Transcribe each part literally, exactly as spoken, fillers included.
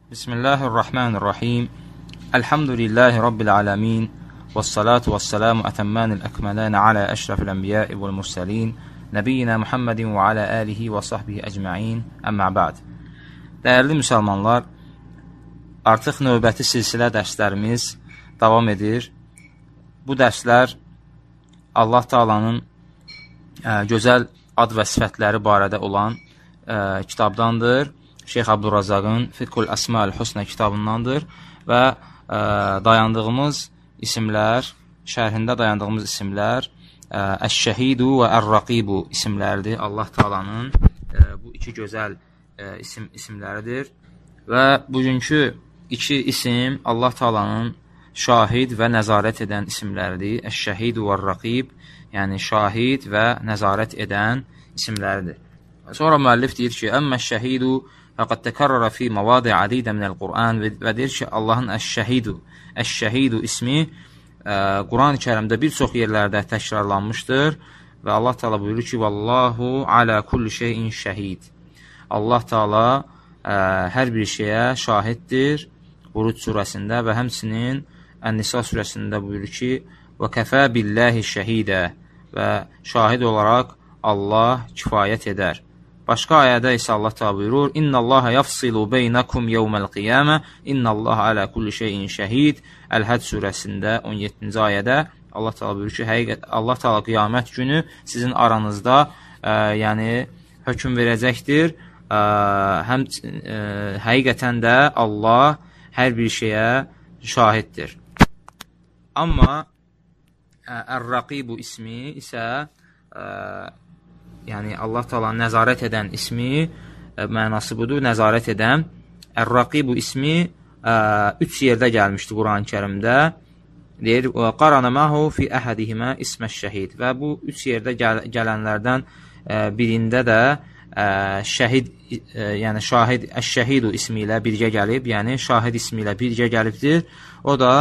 Bismillahirrahmanirrahim. Elhamdülillahi Rabbil alemin. Vessalatu vesselamu etemmânil ekmelâne ala eşrefil enbiyâi vel murselîn. Nebiyyina Muhammedin və ala alihi və sahbihi ecma'in. Əmmə ba'd. Dəyərli müsəlmanlar, artıq növbəti silsilə dərslərimiz davam edir. Bu dərslər Allah Taala'nın ə, gözəl ad və sifətləri barədə olan ə, kitabdandır. Şeyx Abdurrazaqın Fiqhul Əsmaül Husna kitabındandır və ə, dayandığımız isimlər, şərhində dayandığımız isimlər Əş-Şəhidu və Ər-Raqibu isimləridir. Allah Taala'nın ə, bu iki gözəl ə, isim isimləridir və bugünkü iki isim Allah Taala'nın şahid və nəzarət edən isimləridir. Əş-Şəhidu və Ər-Raqib, yəni şahid və nəzarət edən isimləridir. Sonra müəllif deyir ki, Əmmə-şəhidu fəqəd təkərrərə fi məvadi adidə minəl Qur'an və deyir ki, Allahın Əş-Şəhidu, Əş-Şəhidu ismi Quran-ı Kərimdə bir çox yerlərdə təkrarlanmışdır və Allah Taala buyurur ki, Vallahu alə kulli şeyin şəhid. Allah Taala ə, hər bir şeyə şahiddir. Buruc surəsində və həmçinin Ən-Nisa surəsində buyurur ki, və kəfə billahi şəhidə və şahid olaraq Allah kifayət edər. Başqa ayədə isə Allah Taala buyurur, İnnallaha yafsilu beynakum yevməl qiyamə, İnnallaha alə kulli şeyin şəhid. Əl-Həd surəsində on yeddinci ayədə Allah Taala buyurur ki, həqiqət Allah Taala qiyamət günü sizin aranızda ə, yəni hökm verəcəkdir. Ə, həm ə, həqiqətən də Allah hər bir şeyə şahiddir. Amma Ər-Raqibu ismi isə ə, yəni Allah Taala nəzarət edən ismi ə, mənası budur, nəzarət edən. Ər-Raqibu ismi ə, üç yerdə gəlmişdi Quran-ı Kərimdə. Deyir, qarana mahu fi əhədihimə isməş-şəhid və bu üç yerdə gəl gələnlərdən ə, birində də ə, şəhid, ə, yəni şahid, əş-şəhidu ismi ilə birgə gəlib, yəni şahid ismi ilə birgə gəlibdir. O da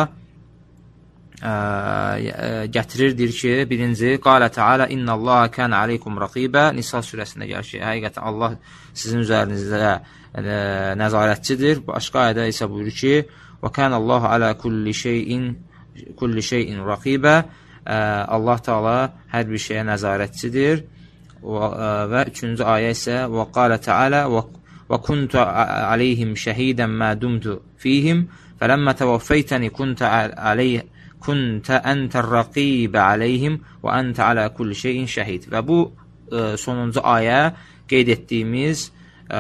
Ə, gətirirdir ki, birinci, qalə Teala innallaha kana aleykum raqibə. Nisa surəsində gəlir ki, həqiqətən Allah sizin üzərinizdə ə, nəzarətçidir. Başqa ayədə isə buyurur ki, və kana Allahu alə kulli şeyin kulli şeyin raqibə. Allah Taala hər bir şeyə nəzarətçidir. Və, ə, və üçüncü ayə isə və qalə Teala və kuntu aleyhim şəhidən mə dumtu fihim fələmmə təvəffəytəni kuntu aleyhim Kuntə əntər rəqibə aleyhim və əntə alə kulli şeyin şəhid. Və bu ə, sonuncu ayə qeyd etdiyimiz ə,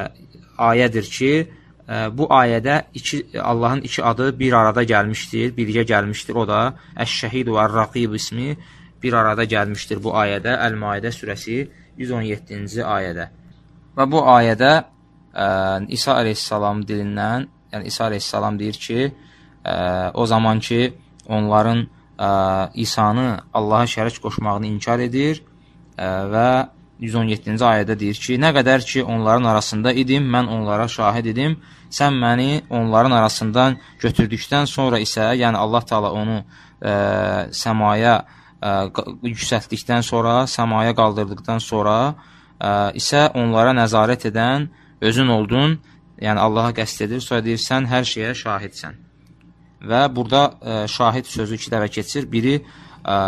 ayədir ki, ə, bu ayədə iki, Allahın iki adı bir arada gəlmişdir, birgə gəlmişdir. O da Əş-Şəhid və Ər-Raqib ismi bir arada gəlmişdir bu ayədə, Əl-Maidə surəsi yüz on yeddinci ayədə. Və bu ayədə ə, İsa əleyhissalam dilindən, yəni İsa əleyhissalam deyir ki, ə, o zaman ki, onların ə, İsa'nı Allaha şərik qoşmağını inkar edir ə, və yüz on yeddinci ayədə deyir ki, nə qədər ki onların arasında idim, mən onlara şahid idim, sən məni onların arasından götürdükdən sonra isə, yəni Allah Taala onu ə, səmaya ə, yüksəltdikdən sonra, səmaya qaldırdıqdan sonra ə, isə onlara nəzarət edən özün oldun, yəni Allaha qəsd edir, sonra deyir, sən hər şeyə şahidsən. Və burada ə, şahid sözü iki dəfə keçir. Biri ə,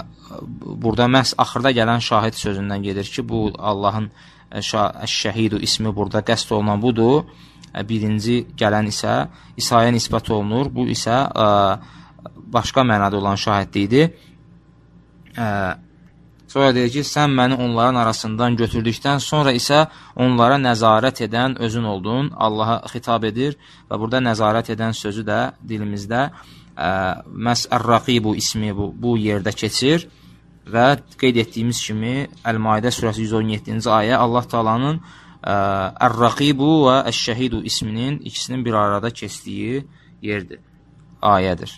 burada məhz axırda gələn şahid sözündən gedir ki, bu Allahın Əş-Şəhidu ismi burada qəsd olunan budur. Ə, birinci gələn isə İsa'ya nisbət olunur. Bu isə ə, başqa mənada olan şahidliyidir. Ə, Sonra deyir ki, sən məni onların arasından götürdükdən sonra isə onlara nəzarət edən özün oldun. Allaha xitab edir və burada nəzarət edən sözü də dilimizdə ə, məhz Ər-Raqibu ismi bu, bu yerdə keçir və qeyd etdiyimiz kimi Əl-Maidə surəsi yüz on yeddinci ayə Allah Taala'nın Ər-Raqibu və Əş-Şəhidu isminin ikisinin bir arada keçdiyi yerdir, ayədir.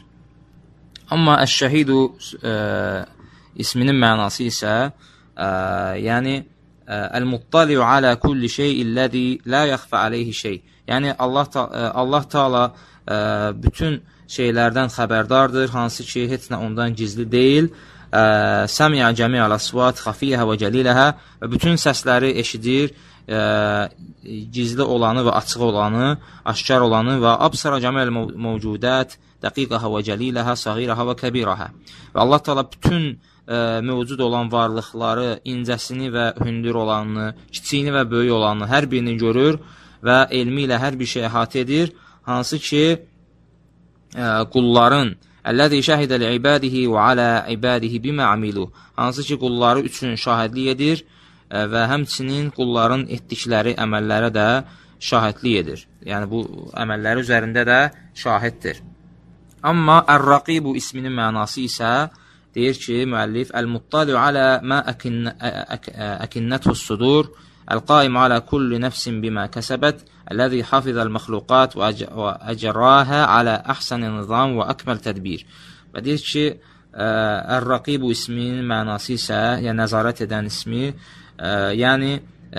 Amma Əş-Şəhidu ə, isminin mənası isə ə, yəni əl-muttali'u alə kulli şeyilləzi la yaxfə aleyhi şey. Yəni Allah ta Allah Taala ə, bütün şeylərdən xəbərdardır, hansı ki heç nə ondan gizli deyil. Səmi'a cəmi'al asvat xafiyəhə və cəliləhə və bütün səsləri eşidir, e, gizli olanı və açıq olanı, aşkar olanı və absara cəməl mövcudət, dəqiqəhə və cəliləhə, sağirəhə və kəbirəhə. Və Allah Teala bütün e, mövcud olan varlıqları, incəsini və hündür olanını, kiçiyini və böyük olanını, hər birini görür və elmi ilə hər bir şey əhatə edir, hansı ki, e, qulların Əlləzi şəhidə li-ibadihi və alə ibadihi bimə amilu. Hansı ki, qulları üçün şahidlik edir və həmçinin qulların etdikləri əməllərə də şahidlik edir. Yəni, bu əməlləri üzərində də şahiddir. Amma Ər-Raqibu isminin mənası isə deyir ki, müəllif, Əl-Muttali'u alə mə əkinnəthus-sudur, Əl-Qaim alə kulli nəfsin bimə kəsəbət, Əlləzi hafizəl məxluqat və əcrahə alə əhsəni nizam və əkməl tədbir. Və deyir ki, Ər-Raqibu isminin mənası isə, yəni nəzarət edən ismi, yəni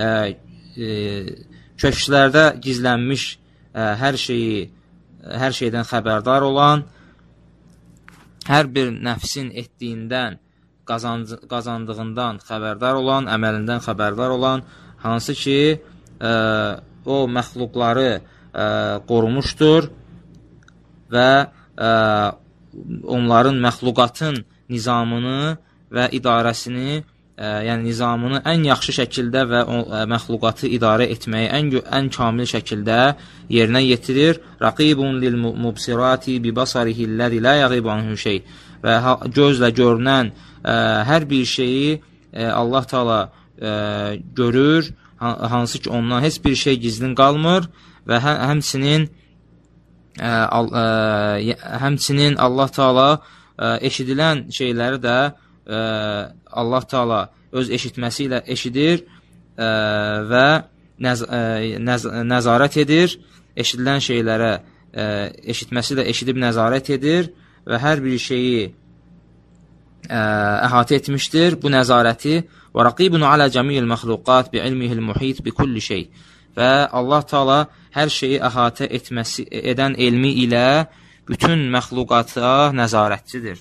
köşklərdə gizlənmiş hər şeyi, hər şeydən xəbərdar olan, hər bir nəfsin etdiyindən, qazandığından xəbərdar olan, əməlindən xəbərdar olan, hansı ki, o məxluqları qorumuşdur və onların məxluqatın nizamını və idarəsini, yəni nizamını ən yaxşı şəkildə və məxluqatı idarə etməyi ən, ən kamil şəkildə yerinə yetirir. Raqibun lil mubsirati bi basarihi allazi la yaghib anhu şey. Və gözlə görünən hər bir şeyi Allah Teala görür, hansı ki, ondan heç bir şey gizlin qalmır və hə, həmçinin ə, ə, həmçinin Allah Teala ə, eşidilən şeyləri də ə, Allah Teala öz eşitməsi ilə eşidir ə, və nəz, ə, nəz, nəzarət edir, eşidilən şeylərə ə, eşitməsi ilə eşidib nəzarət edir və hər bir şeyi ə, əhatə etmişdir bu nəzarəti. Və raqibun alə cəmiyil məxluqat bi ilmihil muhit bi kulli şey. Və Allah Teala hər şeyi əhatə etməsi, edən elmi ilə bütün məxluqata nəzarətçidir.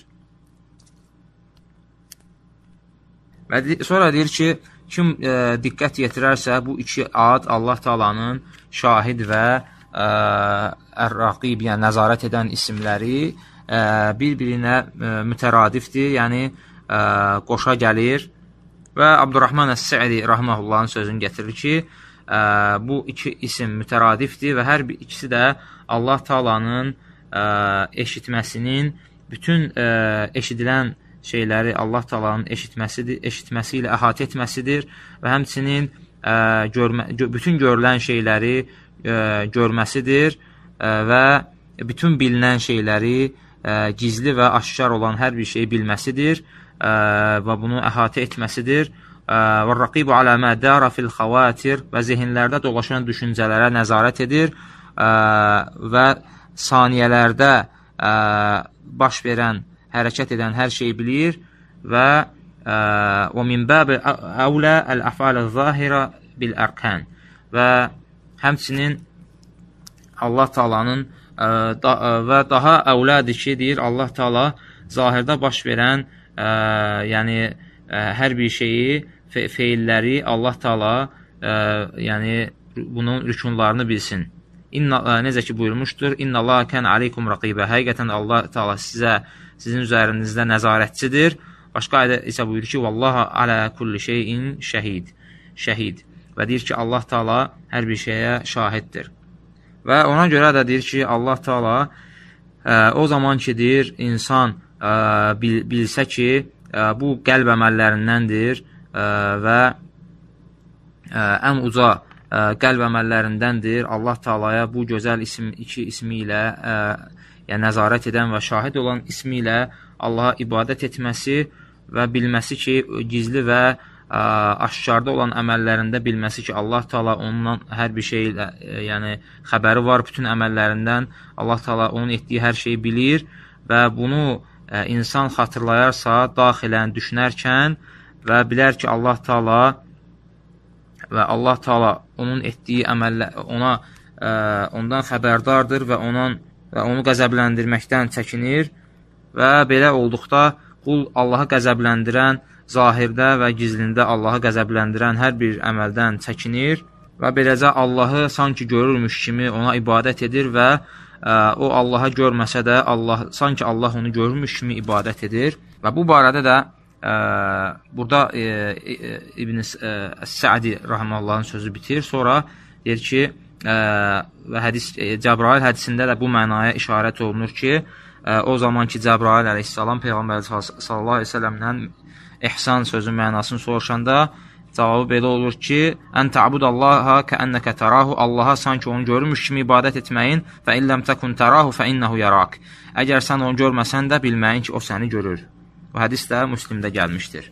Və sonra deyir ki, kim e, diqqət yetirərsə, bu iki ad Allah Teala'nın şahid və Ər-Raqib, yəni nəzarət edən isimləri e, bir-birinə e, mütəradifdir, yəni e, qoşa gəlir. Və Abdurrahman Əs-Sə'di rahmehullahın sözünü gətirir ki, ə, bu iki isim mütəradifdir və hər bir ikisi də Allah Teala'nın eşitməsinin, bütün ə, eşidilən şeyləri Allah Teala'nın eşitməsidir, eşitməsi ilə əhatə etməsidir və həmçinin ə, görmə, bütün görülən şeyləri ə, görməsidir ə, və bütün bilinən şeyləri ə, gizli və aşkar olan hər bir şeyi bilməsidir və bunu əhatə etməsidir. Və raqibu alə mə dara fil xavatir və zehinlərdə dolaşan düşüncələrə nəzarət edir və saniyələrdə baş verən, hərəkət edən hər şeyi bilir və və min bəbi əvlə əl-əfəl zahirə bil ərkən və həmçinin Allah Teala'nın və daha əvlədir ki, deyir Allah Teala zahirdə baş verən Ə, yəni ə, hər bir şeyi, fe feilləri Allah Teala ə, yəni bunun rükunlarını bilsin. İnna, ə, necə ki buyurmuşdur, İnna Allah kən aleykum raqibə. Həqiqətən Allah Teala sizə, sizin üzərinizdə nəzarətçidir. Başqa ayədə isə buyurur ki, Vallaha alə kulli şeyin şəhid. Şəhid. Və deyir ki, Allah Teala hər bir şeyə şahiddir. Və ona görə də deyir ki, Allah Teala ə, o zaman ki, deyir, insan Ə, bil, bilsə ki, ə, bu qəlb əməllərindəndir ə, və ə, ən uca ə, qəlb əməllərindəndir. Allah Teala'ya bu gözəl isim, iki ismi ilə ə, yəni nəzarət edən və şahid olan ismi ilə Allaha ibadət etməsi və bilməsi ki, gizli və ə, aşkarda olan əməllərində bilməsi ki, Allah Teala onunla hər bir şey ilə, ə, yəni xəbəri var bütün əməllərindən. Allah Teala onun etdiyi hər şeyi bilir və bunu ə, insan xatırlayarsa, daxilən düşünərkən və bilər ki, Allah Teala və Allah Teala onun etdiyi əməllər ona ə, ondan xəbərdardır və onun və onu qəzəbləndirməkdən çəkinir və belə olduqda qul Allahı qəzəbləndirən, zahirdə və gizlində Allahı qəzəbləndirən hər bir əməldən çəkinir və beləcə Allahı sanki görürmüş kimi ona ibadət edir və ə, o Allahı görməsə də Allah sanki Allah onu görürmüş kimi ibadət edir. Və bu barədə də ə, burada ə, ə, İbn Sə'di rahmehullahın sözü bitir. Sonra deyir ki, ə, və hədis ə, Cəbrail hədisində də bu mənaya işarət olunur ki, ə, o zamanki Cəbrail əleyhissalam Peyğəmbər sallallahu əleyhi və səlləmdən ihsan sözün mənasını soruşanda cavabı belə olur ki, ən ta'budallaha kəənnəkə tərahu, Allaha sanki onu görürmüş kimi ibadət etməyin və illəm təkun tərahu fə innəhu yarak. Əgər sən onu görməsən də bilməyin ki, o səni görür. Bu hədis də Müslimdə gəlmişdir.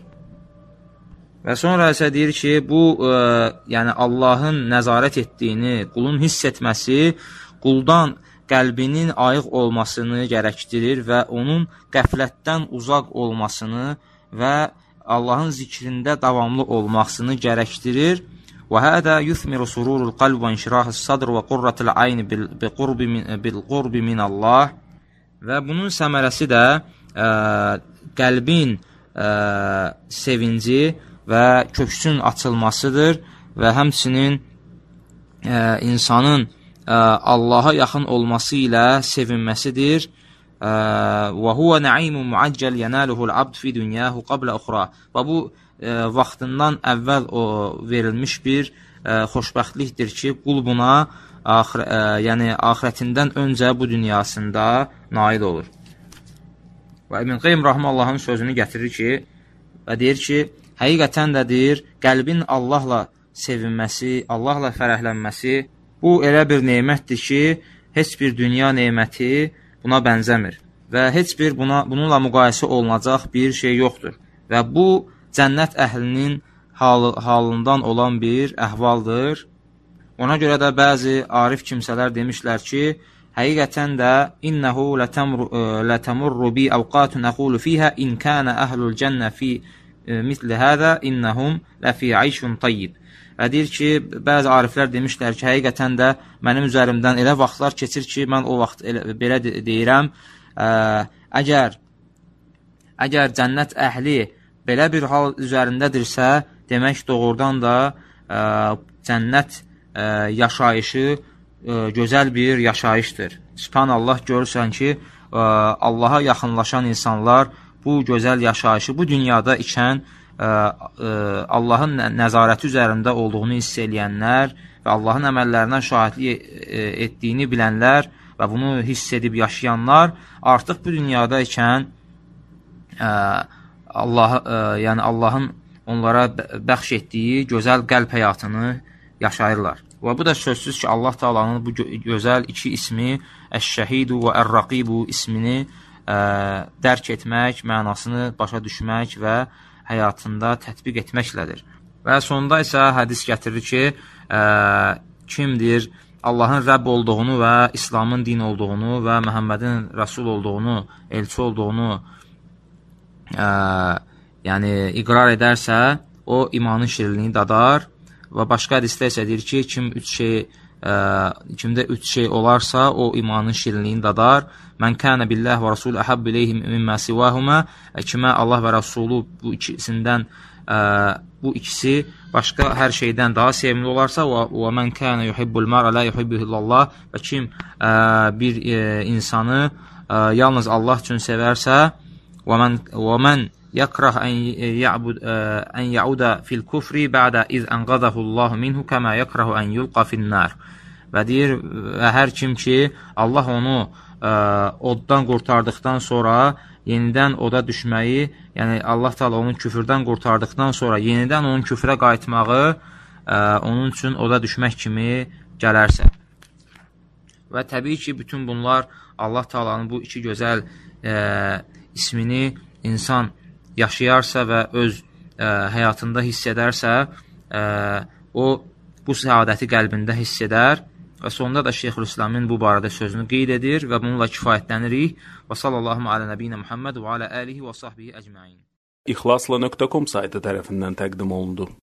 Və sonra isə deyir ki, bu ə, yəni Allahın nəzarət etdiyini, qulun hiss etməsi, quldan qəlbinin ayıq olmasını gərəkdirir və onun qəflətdən uzaq olmasını və Allahın zikrində davamlı olmasını gərəkdirir. Və hədə yuthmiru sururul qalb və inşirahus sadr və qurratul ayn bil qurbi min bil qurbi min Allah. Və bunun səmərəsi də ə, qəlbin ə, sevinci və köksün açılmasıdır və həmçinin ə, insanın ə, Allaha yaxın olması ilə sevinməsidir. Və huwa naimun muaccel yanaluhu al-abd fi dunyahu qabla ukhra. Və bu ə, vaxtından əvvəl o verilmiş bir ə, xoşbəxtlikdir ki, qul buna axir, ə, yəni axirətindən öncə bu dünyasında nail olur. Və İbn Qayyim rahmehullahın sözünü gətirir ki, və deyir ki, həqiqətən də deyir, qəlbin Allahla sevinməsi, Allahla fərəhlənməsi bu elə bir nemətdir ki, heç bir dünya neməti buna bənzəmir və heç bir buna, bununla müqayisə olunacaq bir şey yoxdur. Və bu, cənnət əhlinin hal, halından olan bir əhvaldır. Ona görə də bəzi arif kimsələr demişlər ki, həqiqətən də innəhu lətəmurru bi əvqatun əqulu fiyhə in kənə əhlul cənnə fi mitli hədə innəhum ləfi ayşun tayyib. Və deyir ki, bəzi ariflər demişlər ki, həqiqətən də mənim üzərimdən elə vaxtlar keçir ki, mən o vaxt elə, belə deyirəm, ə, əgər, əgər cənnət əhli belə bir hal üzərindədirsə, demək doğrudan da ə, cənnət ə, yaşayışı ə, gözəl bir yaşayışdır. Subhanallah, görürsən ki, ə, Allaha yaxınlaşan insanlar bu gözəl yaşayışı bu dünyada ikən Ə, ə, Allahın nəzarəti üzərində olduğunu hiss eləyənlər və Allahın əməllərindən şahidlik etdiyini bilənlər və bunu hiss edib yaşayanlar artıq bu dünyada ikən ə, Allah, ə, yəni Allahın onlara bəxş etdiyi gözəl qəlb həyatını yaşayırlar. Və bu da sözsüz ki, Allah Taala'nın bu gözəl iki ismi Əş-Şəhidu və Ər-Raqibu ismini ə, dərk etmək, mənasını başa düşmək və həyatında tətbiq etməklədir. Və sonda isə hədis gətirir ki, ə, kimdir Allahın Rəbb olduğunu və İslamın din olduğunu və Məhəmmədin Rəsul olduğunu, elçi olduğunu ə, yəni iqrar edərsə, o imanın şirinliğini dadar və başqa hədisdə isə deyir ki, kim üç şey, ə, kimdə üç şey olarsa, o imanın şirinliğini dadar. Mən kənə billəh və Rasul əhəbb iləyhim mimmə sivahumə, kimə Allah və Rasulü bu ikisindən, ə, bu ikisi başqa hər şeydən daha sevimli olarsa, və mən kənə yuhibbul mərə lə yuhibbihillallah, və kim ə, bir ə, insanı ə, yalnız Allah üçün sevərsə, və mən, və mən yəkrah ən yəudə fil kufri bədə iz ənqadəhullahu minhu kəmə yəkrahu ən yulqa finnər. Və deyir, və hər kim ki, Allah onu ə, oddan qurtardıqdan sonra yenidən oda düşməyi, yəni Allah Teala onun küfürdən qurtardıqdan sonra yenidən onun küfrə qayıtmağı ə, onun üçün oda düşmək kimi gələrsə. Və təbii ki, bütün bunlar Allah Teala'nın bu iki gözəl ə, ismini insan yaşayarsa və öz ə, həyatında hiss edərsə, ə, o bu səadəti qəlbində hiss edər. Və sonunda da Şeyxülislamın bu barədə sözünü qeyd edir və bununla kifayətlənirik. Və sallallahu alə nəbiyyinə Muhammed və alə əlihi və sahbihi əcməin. İxlasla nöqtə com saytı tərəfindən təqdim olundu.